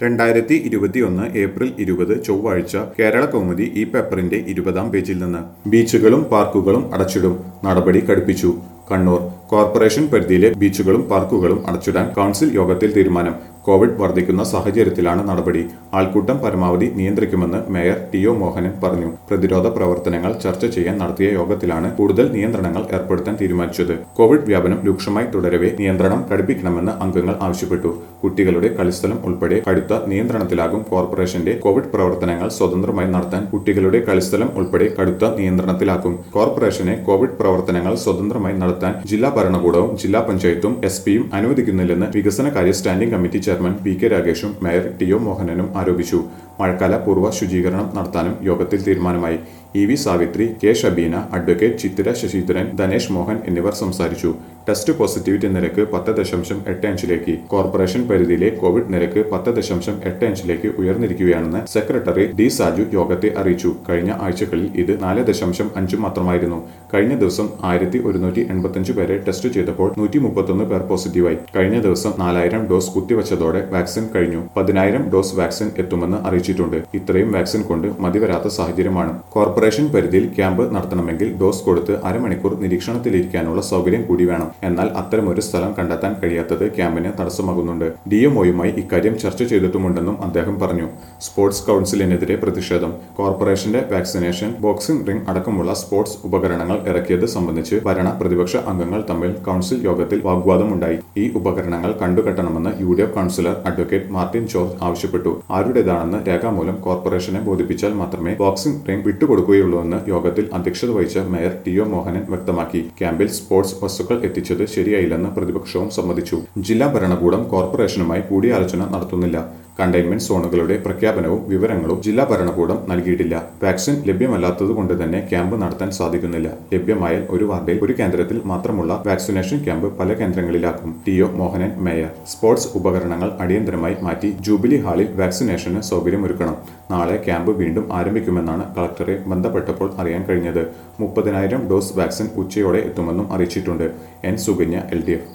2021 April 20 ചൊവ്വാഴ്ച കേരള കൗമുദി ഈ പേപ്പറിന്റെ 20-ാം പേജിൽ നിന്ന് ബീച്ചുകളും പാർക്കുകളും അടച്ചിടും നടപടി കടുപ്പിച്ചു. കണ്ണൂർ കോർപ്പറേഷൻ പരിധിയിലെ ബീച്ചുകളും പാർക്കുകളും അടച്ചിടാൻ കൗൺസിൽ യോഗത്തിൽ തീരുമാനം. കോവിഡ് വർദ്ധിക്കുന്ന സാഹചര്യത്തിലാണ് നടപടി. ആൾക്കൂട്ടം പരമാവധി നിയന്ത്രിക്കുമെന്ന് മേയർ ടി.ഒ. മോഹനൻ പറഞ്ഞു. പ്രതിരോധ പ്രവർത്തനങ്ങൾ ചർച്ച ചെയ്യാൻ നടത്തിയ യോഗത്തിലാണ് കൂടുതൽ നിയന്ത്രണങ്ങൾ ഏർപ്പെടുത്താൻ തീരുമാനിച്ചത്. കോവിഡ് വ്യാപനം രൂക്ഷമായി തുടരവെ നിയന്ത്രണം കടുപ്പിക്കണമെന്ന് അംഗങ്ങൾ ആവശ്യപ്പെട്ടു. കുട്ടികളുടെ കളിസ്ഥലം ഉൾപ്പെടെ കടുത്ത നിയന്ത്രണത്തിലാകും കോർപ്പറേഷന്റെ കോവിഡ് പ്രവർത്തനങ്ങൾ സ്വതന്ത്രമായി നടത്താൻ കുട്ടികളുടെ കളിസ്ഥലം ഉൾപ്പെടെ കടുത്ത നിയന്ത്രണത്തിലാക്കും. കോർപ്പറേഷനെ കോവിഡ് പ്രവർത്തനങ്ങൾ സ്വതന്ത്രമായി നടത്താൻ ജില്ലാ ഭരണകൂടവും ജില്ലാ പഞ്ചായത്തും എസ്.പിയും അനുവദിക്കുന്നില്ലെന്ന് വികസനകാര്യ സ്റ്റാൻഡിംഗ് കമ്മിറ്റി ചെയർമാൻ പി.കെ. രാഗേഷും മേയർ ടി.ഒ. മോഹനനും ആരോപിച്ചു. മഴക്കാല പൂർവ്വ ശുചീകരണം നടത്താനും യോഗത്തിൽ തീരുമാനമായി. EV. Savithri, K. Shabeena, advocate Chithira Sasidharan, Dhanesh Mohan എന്നിവർ സംസാരിച്ചു. ടെസ്റ്റ് പോസിറ്റിവിറ്റി നിരക്ക് 10.85 കോർപ്പറേഷൻ പരിധിയിലെ കോവിഡ് നിരക്ക് 10.85 ഉയർന്നിരിക്കുകയാണെന്ന് സെക്രട്ടറി ഡി സാജു യോഗത്തെ അറിയിച്ചു. കഴിഞ്ഞ ആഴ്ചകളിൽ ഇത് 4.5 മാത്രമായിരുന്നു. കഴിഞ്ഞ ദിവസം 1185 പേരെ ടെസ്റ്റ് ചെയ്തപ്പോൾ 131 പേർ പോസിറ്റീവായി. കഴിഞ്ഞ ദിവസം 4000 ഡോസ് കുത്തിവച്ചതോടെ വാക്സിൻ കഴിഞ്ഞു. 10,000 ഡോസ് വാക്സിൻ എത്തുമെന്ന് അറിയിച്ചിട്ടുണ്ട്. ഇത്രയും വാക്സിൻ കൊണ്ട് മതിവരാത്ത സാഹചര്യമാണ്. കോർപ്പറേഷൻ പരിധിയിൽ ക്യാമ്പ് നടത്തണമെങ്കിൽ ഡോസ് കൊടുത്ത് അരമണിക്കൂർ നിരീക്ഷണത്തിലിരിക്കാനുള്ള സൗകര്യം കൂടി വേണം. എന്നാൽ അത്തരമൊരു സ്ഥലം കണ്ടെത്താൻ കഴിയാത്തത് ക്യാമ്പിന് തടസ്സമാകുന്നുണ്ട്. DMOയുമായി ഇക്കാര്യം ചർച്ച ചെയ്തിട്ടുമുണ്ടെന്നും അദ്ദേഹം പറഞ്ഞു. സ്പോർട്സ് കൗൺസിലിനെതിരെ പ്രതിഷേധം. കോർപ്പറേഷന്റെ വാക്സിനേഷൻ ബോക്സിംഗ് റിംഗ് അടക്കമുള്ള സ്പോർട്സ് ഉപകരണങ്ങൾ ഇറക്കിയത് സംബന്ധിച്ച് ഭരണ പ്രതിപക്ഷ അംഗങ്ങൾ തമ്മിൽ കൗൺസിൽ യോഗത്തിൽ വാഗ്വാദമുണ്ടായി. ഈ ഉപകരണങ്ങൾ കണ്ടുകെട്ടണമെന്ന് UDF councillor advocate Martin George ആവശ്യപ്പെട്ടു. ആരുടേതാണെന്ന് രേഖാമൂലം കോർപ്പറേഷനെ ബോധിപ്പിച്ചാൽ മാത്രമേ ബോക്സിംഗ് റിംഗ് വിട്ടുകൊടുക്കുകയുള്ളൂവെന്ന് യോഗത്തിൽ അധ്യക്ഷത വഹിച്ച മേയർ ടി.ഒ. മോഹനൻ വ്യക്തമാക്കി. ക്യാമ്പിൽ സ്പോർട്സ് വസ്തുക്കൾ എത്തിച്ചത് ശരിയായില്ലെന്ന് പ്രതിപക്ഷവും സമ്മതിച്ചു. ജില്ലാ ഭരണകൂടം കോർപ്പറേഷനുമായി കൂടിയാലോചന നടത്തുന്നില്ല. കണ്ടെയ്ൻമെന്റ് സോണുകളുടെ പ്രഖ്യാപനവും വിവരങ്ങളും ജില്ലാ ഭരണകൂടം നൽകിയിട്ടില്ല. വാക്സിൻ ലഭ്യമല്ലാത്തതുകൊണ്ട് തന്നെ ക്യാമ്പ് നടത്താൻ സാധിക്കുന്നില്ല. ലഭ്യമായാൽ ഒരു വാർഡിൽ ഒരു കേന്ദ്രത്തിൽ മാത്രമുള്ള വാക്സിനേഷൻ ക്യാമ്പ് പല കേന്ദ്രങ്ങളിലാക്കും. ടി.ഒ. മോഹനൻ മേയർ. സ്പോർട്സ് ഉപകരണങ്ങൾ അടിയന്തരമായി മാറ്റി ജൂബിലി ഹാളിൽ വാക്സിനേഷന് സൗകര്യമൊരുക്കണം. നാളെ ക്യാമ്പ് വീണ്ടും ആരംഭിക്കുമെന്നാണ് കളക്ടറെ ബന്ധപ്പെട്ടപ്പോൾ അറിയാൻ കഴിഞ്ഞത്. 30,000 ഡോസ് വാക്സിൻ ഉച്ചയോടെ എത്തുമെന്നും അറിയിച്ചിട്ടുണ്ട്. എൻ. സുകന്യ, LDF.